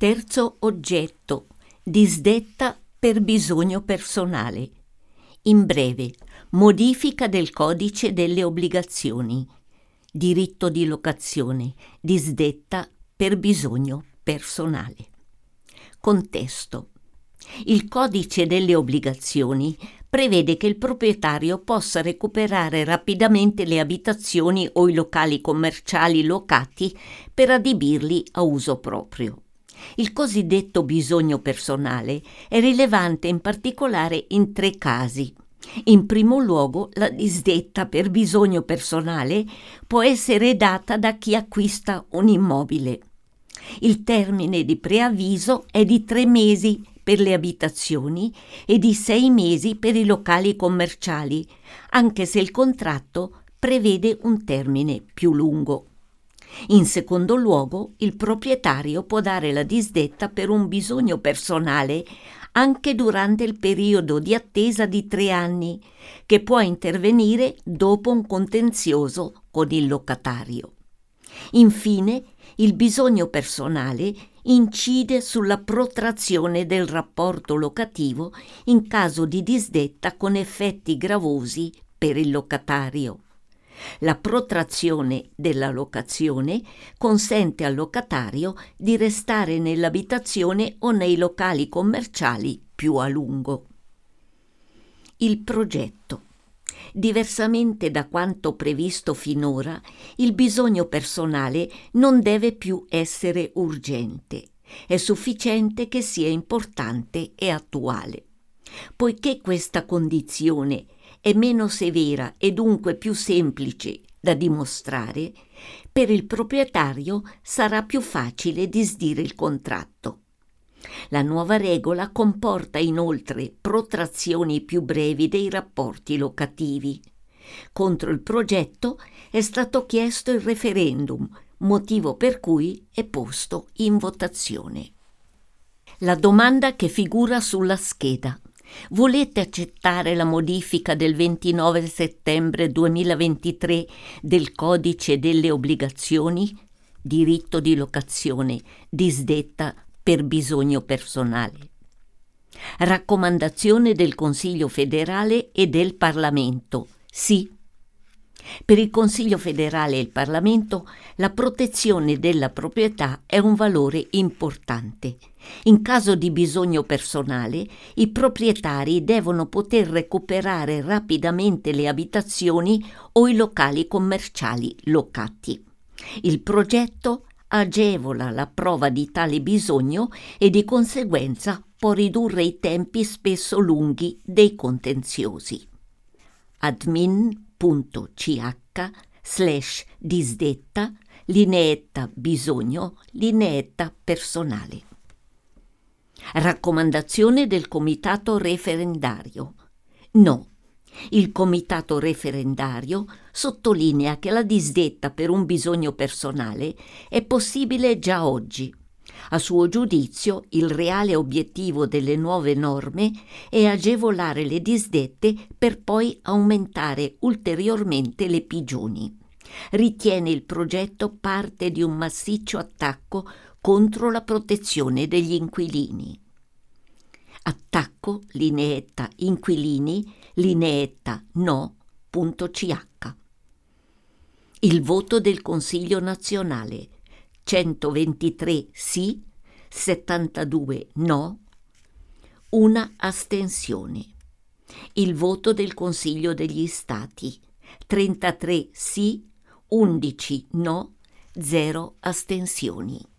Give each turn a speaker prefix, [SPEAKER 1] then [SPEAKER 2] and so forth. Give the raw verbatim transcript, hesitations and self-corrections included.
[SPEAKER 1] Terzo oggetto: disdetta per bisogno personale. In breve, modifica del codice delle obbligazioni. Diritto di locazione, disdetta per bisogno personale. Contesto. Il codice delle obbligazioni prevede che il proprietario possa recuperare rapidamente le abitazioni o i locali commerciali locati per adibirli a uso proprio. Il cosiddetto bisogno personale è rilevante in particolare in tre casi. In primo luogo, la disdetta per bisogno personale può essere data da chi acquista un immobile. Il termine di preavviso è di tre mesi per le abitazioni e di sei mesi per i locali commerciali, anche se il contratto prevede un termine più lungo. In secondo luogo, il proprietario può dare la disdetta per un bisogno personale anche durante il periodo di attesa di tre anni, che può intervenire dopo un contenzioso con il locatario. Infine, il bisogno personale incide sulla protrazione del rapporto locativo in caso di disdetta con effetti gravosi per il locatario. La protrazione della locazione consente al locatario di restare nell'abitazione o nei locali commerciali più a lungo. Il progetto. Diversamente da quanto previsto finora, il bisogno personale non deve più essere urgente. È sufficiente che sia importante e attuale. Poiché questa condizione è meno severa e dunque più semplice da dimostrare, per il proprietario sarà più facile disdire il contratto. La nuova regola comporta inoltre protrazioni più brevi dei rapporti locativi. Contro il progetto è stato chiesto il referendum, motivo per cui è posto in votazione. La domanda che figura sulla scheda: volete accettare la modifica del ventinove settembre duemilaventitré del codice delle obbligazioni? Diritto di locazione, disdetta per bisogno personale. Raccomandazione del Consiglio federale e del Parlamento: sì. Per il Consiglio federale e il Parlamento la protezione della proprietà è un valore importante. In caso di bisogno personale, i proprietari devono poter recuperare rapidamente le abitazioni o i locali commerciali locati. Il progetto agevola la prova di tale bisogno e di conseguenza può ridurre i tempi spesso lunghi dei contenziosi. admin.ch slash disdetta lineetta bisogno lineetta personale. Raccomandazione del comitato referendario. No. Il comitato referendario sottolinea che la disdetta per un bisogno personale è possibile già oggi. A suo giudizio, il reale obiettivo delle nuove norme è agevolare le disdette per poi aumentare ulteriormente le pigioni. Ritiene il progetto parte di un massiccio attacco contro la protezione degli inquilini. Attacco lineetta inquilini lineetta no.ch. Il voto del Consiglio nazionale: centoventitré sì, settantadue no, una astensione. Il voto del Consiglio degli Stati: trentatré sì, undici no, zero astensioni.